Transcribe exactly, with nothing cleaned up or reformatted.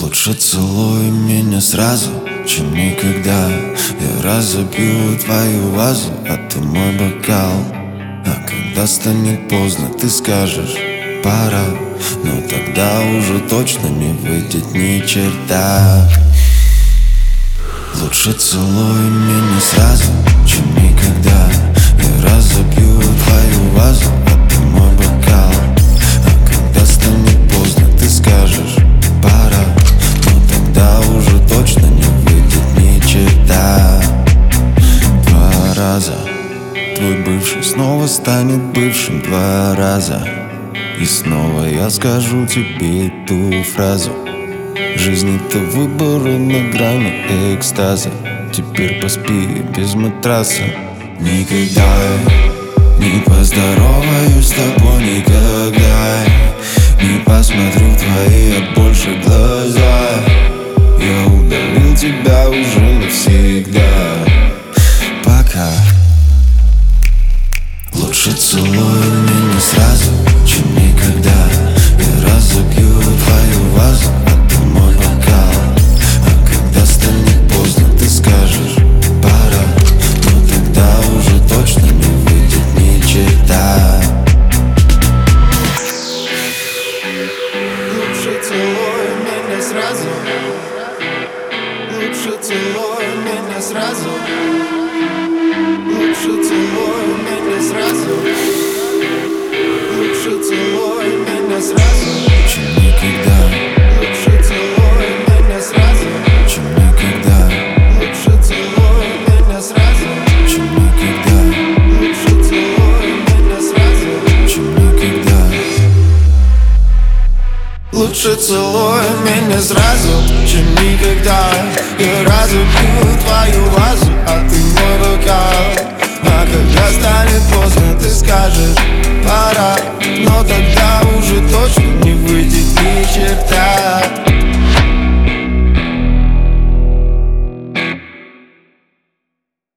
Лучше целуй меня сразу, чем никогда. Я разобью твою вазу, а ты мой бокал. А когда станет поздно, ты скажешь: пора. Но тогда уже точно не выйдет ни черта. Лучше целуй меня сразу, чем никогда. Я разобью твою вазу, а ты мой бокал. А когда станет поздно, ты скажешь: пора. Но тогда уже точно не выйдет ни черта. Два раза твой бывший снова станет бывшим два раза. И снова я скажу тебе эту фразу: жизнь — это выбор на грани экстаза. Теперь поспи без матраса. Никогда не поздороваюсь с тобой, никогда не посмотрю в твои, а больше глаза. Я удалил тебя уже навсегда. Пока. Лучше целуй меня сразу, чем никогда. Я разобью твою вазу, а ты мой бокал. А когда станет поздно, ты скажешь: пора. Но тогда уже точно не выйдет ни черта. Лучше целуй меня сразу. Лучше целуй меня сразу. Лучше целуй меня сразу. Лучше целуй меня сразу, чем никогда. лучше целуй меня сразу, Чем никогда. лучше целуй меня сразу, Чем никогда. лучше целуй меня сразу, Чем никогда. лучше целуй меня сразу, чем никогда. Я разобью твою вазу,